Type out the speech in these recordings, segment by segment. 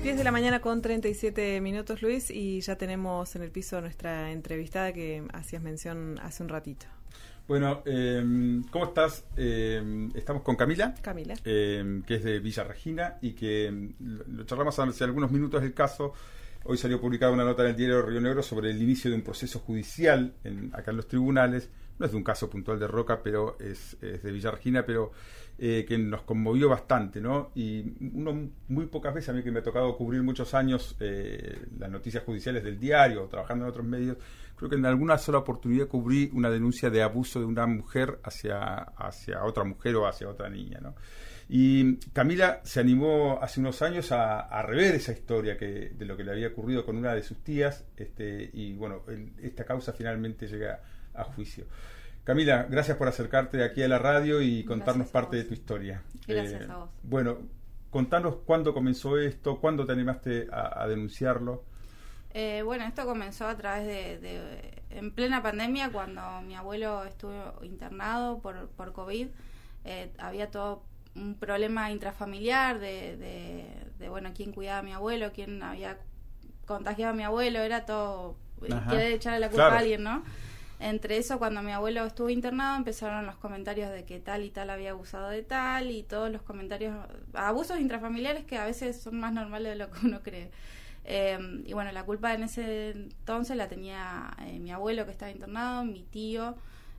10 de la mañana con 37 minutos, Luis, y ya tenemos en el piso nuestra entrevistada que hacías mención hace un ratito. Bueno, ¿cómo estás? Estamos con Camila, que es de Villa Regina y que lo charlamos hace algunos minutos del caso. Hoy salió publicada una nota en el diario Río Negro sobre el inicio de un proceso judicial acá en los tribunales. No es de un caso puntual de Roca, pero es de Villa Regina, pero que nos conmovió bastante, ¿no? Y muy pocas veces, a mí que me ha tocado cubrir muchos años las noticias judiciales del diario, trabajando en otros medios, creo que en alguna sola oportunidad cubrí una denuncia de abuso de una mujer hacia otra mujer o hacia otra niña, ¿no? Y Camila se animó hace unos años a rever esa historia de lo que le había ocurrido con una de sus tías, y bueno, esta causa finalmente llega a juicio. Camila, gracias por acercarte aquí a la radio y contarnos parte de tu historia. Gracias a vos. Bueno, contanos cuándo comenzó esto, cuándo te animaste a denunciarlo. Bueno, esto comenzó a través en plena pandemia, cuando mi abuelo estuvo internado por COVID. Había todo un problema intrafamiliar de bueno, quién cuidaba a mi abuelo, quién había contagiado a mi abuelo, era todo, querer echarle la culpa a alguien, ¿no? Entre eso, cuando mi abuelo estuvo internado, empezaron los comentarios de que tal y tal había abusado de tal, y todos los comentarios, abusos intrafamiliares que a veces son más normales de lo que uno cree. Y bueno, la culpa en ese entonces la tenía mi abuelo, que estaba internado, mi tío,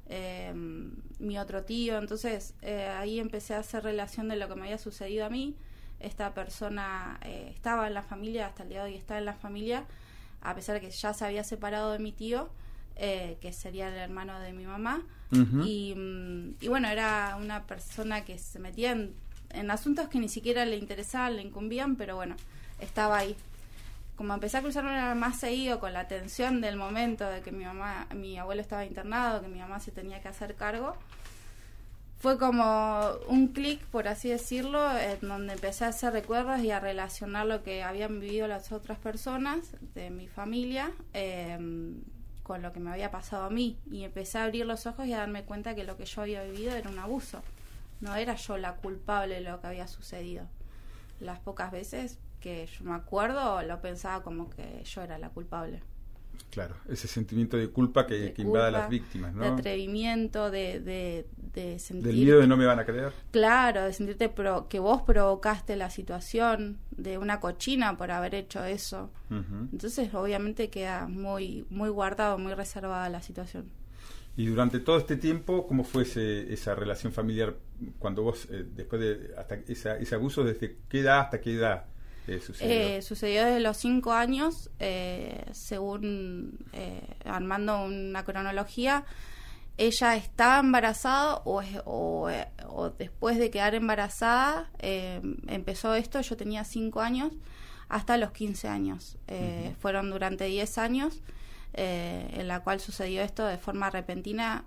mi otro tío. Entonces ahí empecé a hacer relación de lo que me había sucedido a mí. Esta persona estaba en la familia, hasta el día de hoy está en la familia, a pesar de que ya se había separado de mi tío, que sería el hermano de mi mamá. Uh-huh. Y bueno, era una persona que se metía en asuntos que ni siquiera le interesaban, le incumbían, pero bueno, estaba ahí. Como empecé a cruzarme más seguido con la tensión del momento de que mi abuelo estaba internado, que mi mamá se tenía que hacer cargo, fue como un clic, por así decirlo, en donde empecé a hacer recuerdos y a relacionar lo que habían vivido las otras personas de mi familia con lo que me había pasado a mí, y empecé a abrir los ojos y a darme cuenta que lo que yo había vivido era un abuso. No era yo la culpable de lo que había sucedido. Las pocas veces que yo me acuerdo, lo pensaba como que yo era la culpable. Claro, ese sentimiento de culpa que invade a las víctimas, ¿no? De atrevimiento, de sentir... Del miedo de no me van a creer. Claro, de sentirte que vos provocaste la situación, de una cochina por haber hecho eso. Uh-huh. Entonces, obviamente queda muy, muy guardado, muy reservada la situación. Y durante todo este tiempo, ¿cómo fue esa relación familiar cuando vos, después de hasta ese abuso, desde qué edad hasta qué edad sucedió? Sucedió desde los 5 años, según armando una cronología. Ella estaba embarazada o después de quedar embarazada empezó esto. Yo tenía 5 años hasta los 15 años. Uh-huh. Fueron durante 10 años en la cual sucedió esto de forma repetida,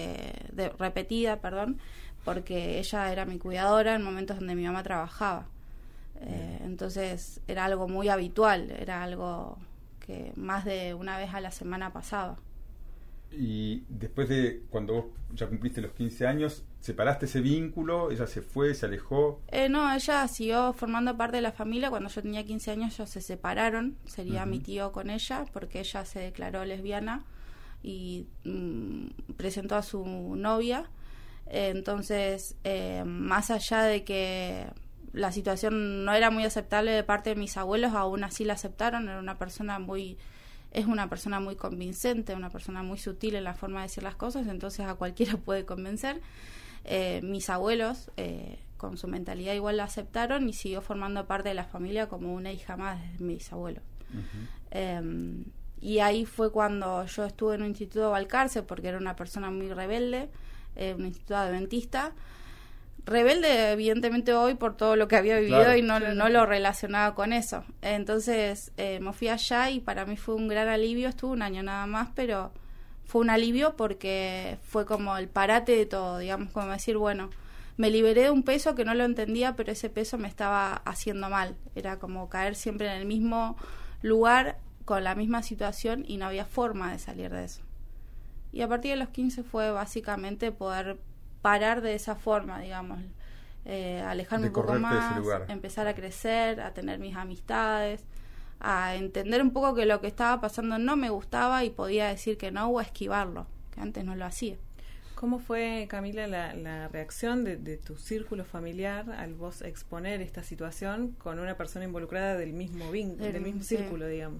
porque ella era mi cuidadora en momentos donde mi mamá trabajaba. Entonces era algo muy habitual, era algo que más de una vez a la semana pasaba. Y después de cuando vos ya cumpliste los 15 años, ¿separaste ese vínculo? ¿Ella se fue, se alejó? No, ella siguió formando parte de la familia. Cuando yo tenía 15 años ellos se separaron, sería uh-huh. mi tío con ella, porque ella se declaró lesbiana y presentó a su novia. Entonces, más allá de que la situación no era muy aceptable de parte de mis abuelos, aún así la aceptaron. Es una persona muy convincente, una persona muy sutil en la forma de decir las cosas, entonces a cualquiera puede convencer. Mis abuelos, con su mentalidad igual la aceptaron y siguió formando parte de la familia como una hija más de mis abuelos. Uh-huh. Y ahí fue cuando yo estuve en un instituto de Balcarce, porque era una persona muy rebelde, un instituto adventista. Rebelde evidentemente hoy por todo lo que había vivido, claro, y no lo relacionaba con eso. Entonces me fui allá y para mí fue un gran alivio. Estuve un año nada más, pero fue un alivio porque fue como el parate de todo, digamos, como decir, bueno, me liberé de un peso que no lo entendía, pero ese peso me estaba haciendo mal. Era como caer siempre en el mismo lugar con la misma situación y no había forma de salir de eso. Y a partir de los 15 fue básicamente poder parar de esa forma, digamos. alejarme un poco más, empezar a crecer, a tener mis amistades, a entender un poco que lo que estaba pasando no me gustaba y podía decir que no o esquivarlo, que antes no lo hacía. ¿Cómo fue, Camila, la reacción de tu círculo familiar al vos exponer esta situación con una persona involucrada del mismo círculo, digamos?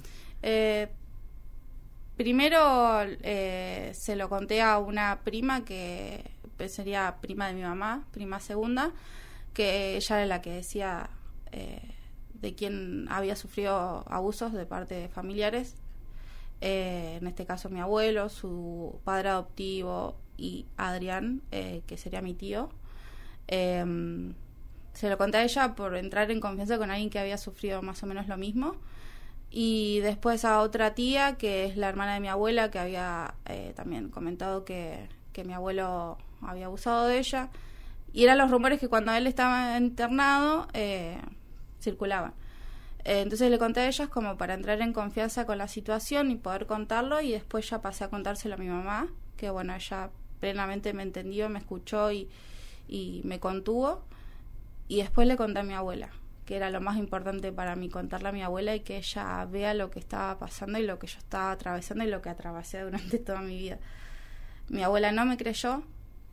Primero se lo conté a una prima que sería prima de mi mamá, prima segunda, que ella era la que decía de quién había sufrido abusos de parte de familiares. En este caso mi abuelo, su padre adoptivo y Adrián, que sería mi tío. Se lo conté a ella por entrar en confianza con alguien que había sufrido más o menos lo mismo. Y después a otra tía, que es la hermana de mi abuela, que había también comentado que mi abuelo había abusado de ella. Y eran los rumores que cuando él estaba internado circulaban. Entonces le conté a ellas como para entrar en confianza con la situación y poder contarlo, y después ya pasé a contárselo a mi mamá, que bueno, ella plenamente me entendió, me escuchó y me contuvo. Y después le conté a mi abuela, que era lo más importante para mí, contarle a mi abuela y que ella vea lo que estaba pasando y lo que yo estaba atravesando y lo que atravesé durante toda mi vida. Mi abuela no me creyó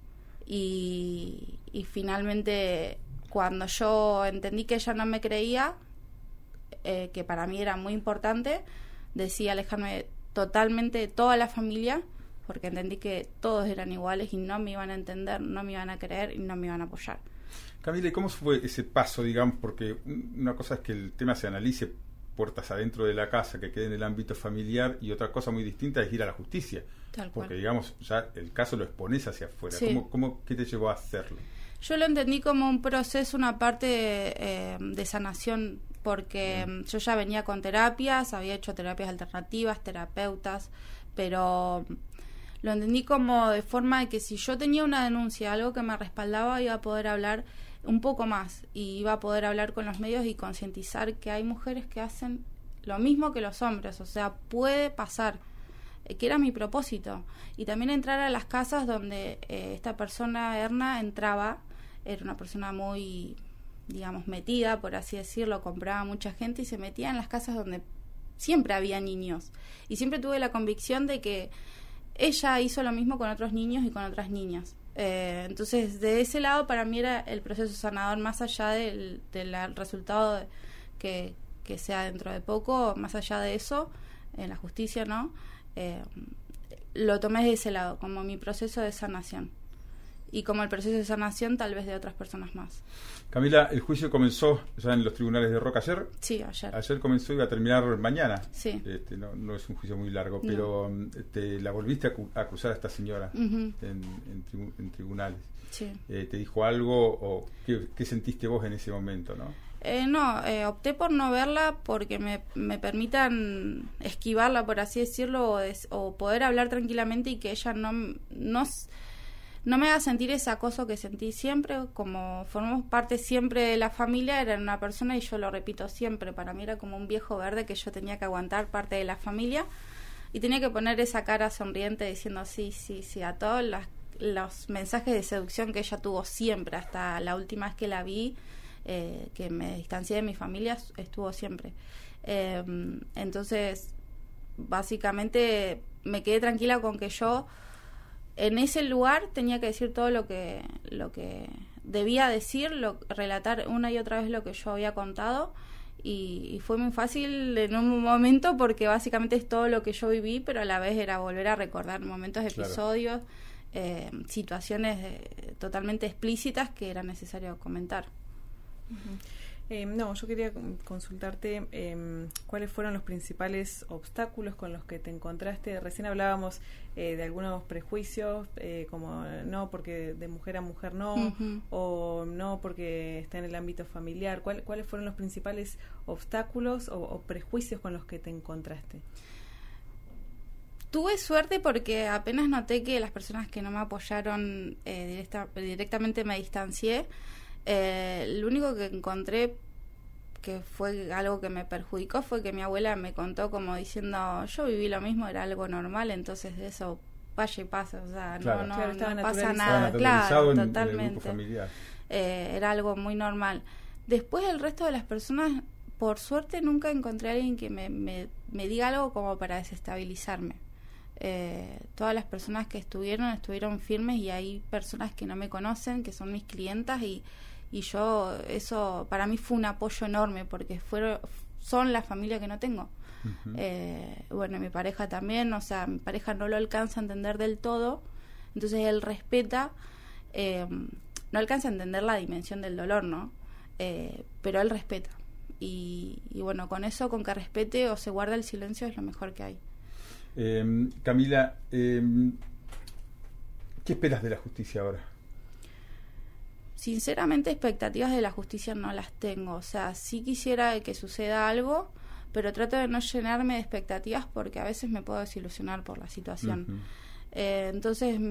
y finalmente cuando yo entendí que ella no me creía, que para mí era muy importante, decidí alejarme totalmente de toda la familia, porque entendí que todos eran iguales y no me iban a entender, no me iban a creer y no me iban a apoyar. Camila, ¿y cómo fue ese paso, digamos? Porque una cosa es que el tema se analice puertas adentro de la casa, que quede en el ámbito familiar, y otra cosa muy distinta es ir a la justicia. Tal cual. Porque, digamos, ya el caso lo expones hacia afuera. Sí. ¿Qué te llevó a hacerlo? Yo lo entendí como un proceso, una parte de sanación, porque yo ya venía con terapias, había hecho terapias alternativas, terapeutas, pero lo entendí como de forma de que si yo tenía una denuncia, algo que me respaldaba, iba a poder hablar un poco más y iba a poder hablar con los medios y concientizar que hay mujeres que hacen lo mismo que los hombres, o sea, puede pasar, que era mi propósito. Y también entrar a las casas donde esta persona, Erna, entraba, era una persona muy, digamos, metida, por así decirlo, compraba mucha gente y se metía en las casas donde siempre había niños. Y siempre tuve la convicción de que ella hizo lo mismo con otros niños y con otras niñas. Entonces, de ese lado, para mí era el proceso sanador, más allá del resultado que sea dentro de poco, más allá de eso, en la justicia, ¿no? Lo tomé de ese lado, como mi proceso de sanación. Y como el proceso de sanación, tal vez de otras personas más. Camila, ¿el juicio comenzó ya en los tribunales de Roca ayer? Sí, ayer. Ayer comenzó y va a terminar mañana. Sí. No es un juicio muy largo, pero la volviste a cruzar a esta señora en tribunales. Sí. ¿Te dijo algo o qué sentiste vos en ese momento, no? Opté por no verla porque me permitan esquivarla, por así decirlo, o poder hablar tranquilamente y que ella no me haga sentir ese acoso que sentí siempre. Como formamos parte siempre de la familia, era una persona, y yo lo repito siempre, para mí era como un viejo verde que yo tenía que aguantar parte de la familia y tenía que poner esa cara sonriente diciendo sí, a todos los mensajes de seducción que ella tuvo siempre, hasta la última vez que la vi, que me distancié de mi familia, estuvo siempre. Entonces, básicamente me quedé tranquila con que yo en ese lugar tenía que decir todo lo que debía decir, relatar una y otra vez lo que yo había contado, y fue muy fácil en un momento porque básicamente es todo lo que yo viví, pero a la vez era volver a recordar momentos, episodios, situaciones totalmente explícitas que era necesario comentar. Yo quería consultarte cuáles fueron los principales obstáculos con los que te encontraste. Recién hablábamos de algunos prejuicios, como no porque de mujer a mujer no, o no porque está en el ámbito familiar. ¿Cuáles fueron los principales obstáculos o prejuicios con los que te encontraste? Tuve suerte porque apenas noté que las personas que no me apoyaron directamente me distancié. Lo único que encontré que fue algo que me perjudicó fue que mi abuela me contó como diciendo yo viví lo mismo, era algo normal, entonces de eso vaya y pasa, o sea, no pasa nada, claro, totalmente. era algo muy normal. Después el resto de las personas, por suerte nunca encontré a alguien que me diga algo como para desestabilizarme. Todas las personas que estuvieron firmes, y hay personas que no me conocen, que son mis clientas, y yo, eso para mí fue un apoyo enorme, porque son la familia que no tengo. Bueno, mi pareja también, o sea, mi pareja no lo alcanza a entender del todo, entonces él respeta, no alcanza a entender la dimensión del dolor, ¿no? Pero él respeta, y bueno, con eso, con que respete o se guarda el silencio, es lo mejor que hay. Camila, ¿qué esperas de la justicia ahora? Sinceramente, expectativas de la justicia no las tengo. O sea, sí quisiera que suceda algo, pero trato de no llenarme de expectativas, porque a veces me puedo desilusionar por la situación. Entonces,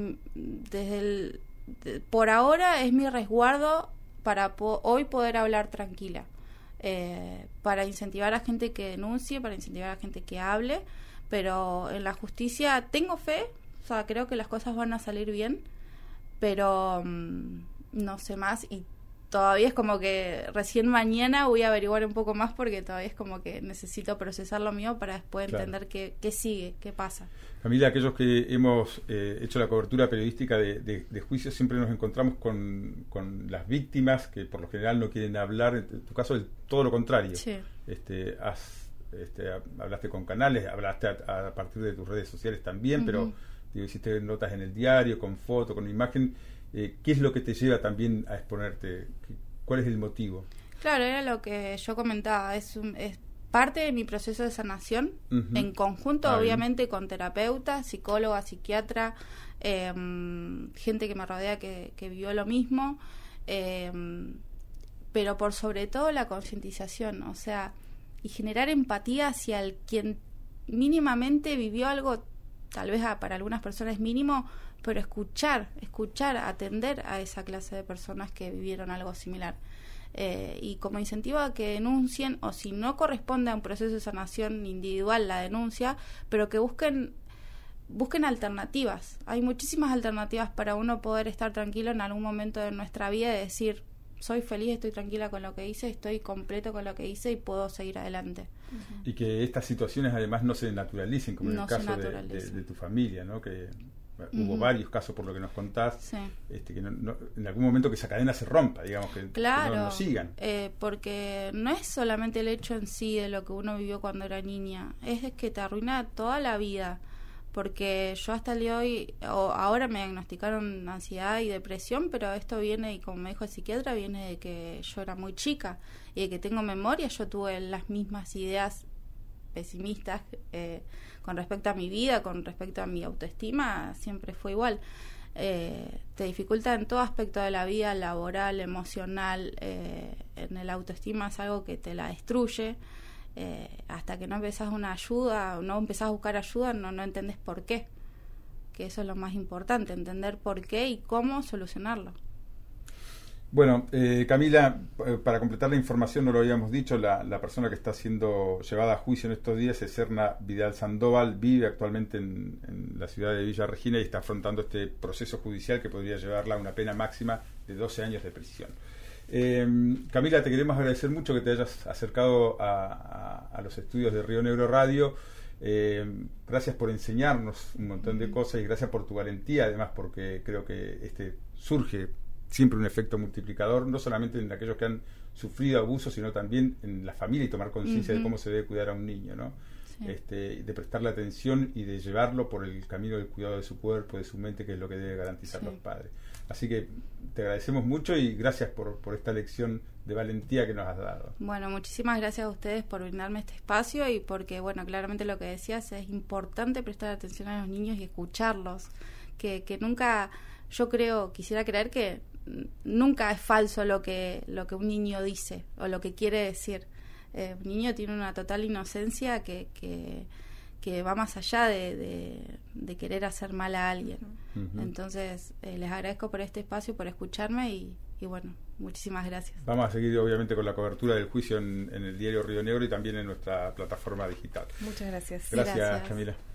por ahora es mi resguardo para hoy poder hablar tranquila, para incentivar a gente que denuncie, para incentivar a gente que hable. Pero en la justicia tengo fe, o sea, creo que las cosas van a salir bien, pero no sé más, y todavía es como que recién mañana voy a averiguar un poco más, porque todavía es como que necesito procesar lo mío para después entender qué sigue, qué pasa. Camila, aquellos que hemos hecho la cobertura periodística de juicios, siempre nos encontramos con las víctimas que por lo general no quieren hablar. En tu caso es todo lo contrario. Sí. Hablaste con canales, hablaste a partir de tus redes sociales también, pero hiciste notas en el diario, con foto, con imagen. ¿Qué es lo que te lleva también a exponerte? ¿Cuál es el motivo? Claro, era lo que yo comentaba, es parte de mi proceso de sanación, en conjunto obviamente con terapeutas, psicóloga, psiquiatra, gente que me rodea que vivió lo mismo, pero por sobre todo la concientización, o sea, y generar empatía hacia quien mínimamente vivió algo, tal vez para algunas personas es mínimo, pero escuchar, atender a esa clase de personas que vivieron algo similar. Y como incentivo a que denuncien, o si no corresponde a un proceso de sanación individual la denuncia, pero que busquen alternativas. Hay muchísimas alternativas para uno poder estar tranquilo en algún momento de nuestra vida, y decir: soy feliz, estoy tranquila con lo que hice, estoy completo con lo que hice y puedo seguir adelante. Y que estas situaciones además no se naturalicen, como en el caso de tu familia, ¿no? Que hubo varios casos, por lo que nos contás, que no, en algún momento que esa cadena se rompa, digamos, que no sigan. Porque no es solamente el hecho en sí de lo que uno vivió cuando era niña, es que te arruina toda la vida. Porque yo hasta el día de hoy, ahora me diagnosticaron ansiedad y depresión, pero esto viene, y como me dijo el psiquiatra, viene de que yo era muy chica y de que tengo memoria. Yo tuve las mismas ideas pesimistas con respecto a mi vida, con respecto a mi autoestima, siempre fue igual. Te dificulta en todo aspecto de la vida, laboral, emocional, en el autoestima es algo que te la destruye. Hasta que no empezás una ayuda, no empezás a buscar ayuda, no entendés por qué, que eso es lo más importante, entender por qué y cómo solucionarlo. Bueno, Camila, para completar la información, no lo habíamos dicho, la persona que está siendo llevada a juicio en estos días es Serna Vidal Sandoval, vive actualmente en la ciudad de Villa Regina y está afrontando este proceso judicial que podría llevarla a una pena máxima de 12 años de prisión. Camila, te queremos agradecer mucho que te hayas acercado a los estudios de Río Negro Radio. Gracias por enseñarnos un montón de cosas y gracias por tu valentía, además, porque creo que surge siempre un efecto multiplicador, no solamente en aquellos que han sufrido abusos, sino también en la familia, y tomar conciencia de cómo se debe cuidar a un niño, ¿no? Sí. De prestarle atención y de llevarlo por el camino del cuidado de su cuerpo, de su mente, que es lo que debe garantizar los padres. Así que te agradecemos mucho y gracias por esta lección de valentía que nos has dado. Bueno, muchísimas gracias a ustedes por brindarme este espacio, y porque, bueno, claramente lo que decías, es importante prestar atención a los niños y escucharlos, que nunca, yo quisiera creer que nunca es falso lo que un niño dice o lo que quiere decir. Un niño tiene una total inocencia que va más allá de querer hacer mal a alguien. Entonces, les agradezco por este espacio, por escucharme y bueno, muchísimas gracias. Vamos a seguir obviamente con la cobertura del juicio en el diario Río Negro y también en nuestra plataforma digital. Muchas gracias. Gracias, Camila.